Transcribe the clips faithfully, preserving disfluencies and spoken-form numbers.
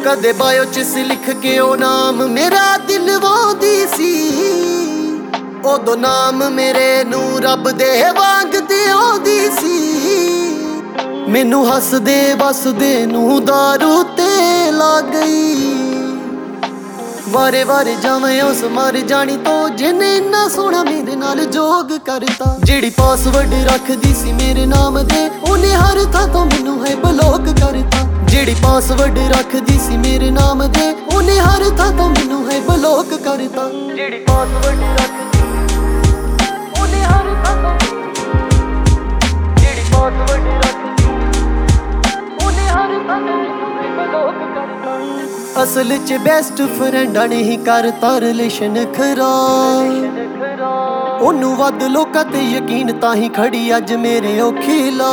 कदे बायो च लिख के ओ नाम मेरा दिल वांदी सी, ओदो नाम मेरे नू रब दे वांग दे आंदी सी। मैनू हसदे वसदे नू दारू ते ला गई, वारे वारे जावे उस मर जानी तो जिन्ने इन्ना सोहना मेरे नाल जोग करता। जेड़ी पासवर्ड रखदी सी मेरे नाम दे उन्हें हर थां तो मैनू है ब्लॉक करता। जेड़ी पासवर्ड रखदी सी मेरे नाम दे उन्हें हर थां तो मैनू है ब्लॉक करता। जेड़ी पासवर्ड रखदी उन्हें हर थां तो, जेड़ी पासवर्ड रखदी उन्हें हर थां तो मैनू है ब्लॉक करता। असल च बेस्ट फ्रेंडा ने ही करता रिलेशन खराब, ओनू वध लोकां ते यकीन ताही खड़ी अज मेरे औखीला।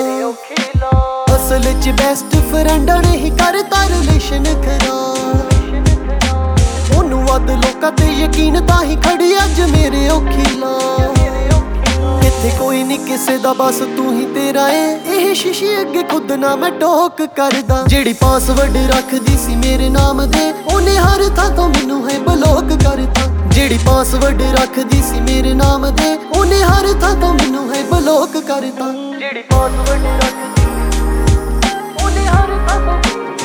असल च बेस्ट फ्रेंडा ने ही करता रिलेशन खराब, ओनू वध लोकां ते यकीन ताही खड़ी अज मेरे औखीला। इत्थे कोई नी किसे दा बस तू ही तेरा है, एह शीशे अगे खुद ना मैं टोक करदा। जेड़ी पासवर्ड रखदी सी मेरे नाम दे उन्हें हर थां तो मैनू है ब्लॉक करता। जेड़ी पासवर्ड रखदी सी मेरे नाम दे उन्हें हर थां तो मैनू है ब्लॉक करता। जेड़ी पासवर्ड रखदी उन्हें हर थां तो,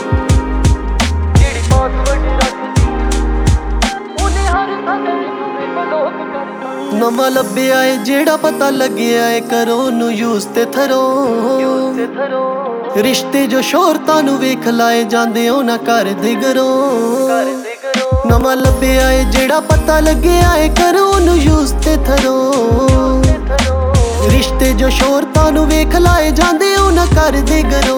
जेड़ी पासवर्ड रखदी उन्हें हर थां तो मैनू है ब्लॉक करता। नवा लभ्या है जेड़ा पता लग्या है करो नू यूज ते थरो, रिश्ते जो शोहरतां नू वेख लाए जांदे ओ ना कर दे गरो। नवा लभ्या है जेड़ा पता लग्या है करो नू यूज ते थरो, रिश्ते जो शोहरतां नू वेख लाए जांदे ओ ना कर दे गरो।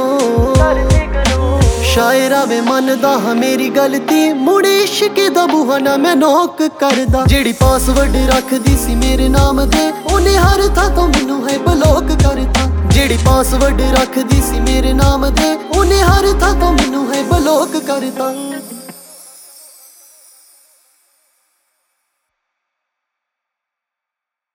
शायरा वे मनदा हां मेरी गलती मुड़े इश्क दा बूहा ना मैं नोक करदा। जेड़ी पासवर्ड रखदी सी मेरे नाम दे उन्हें हर थां तो मैनू है ब्लॉक करता। जेड़ी पासवर्ड रखदी सी मेरे नाम दे उन्हें हर थां तो मैनू है ब्लॉक करता।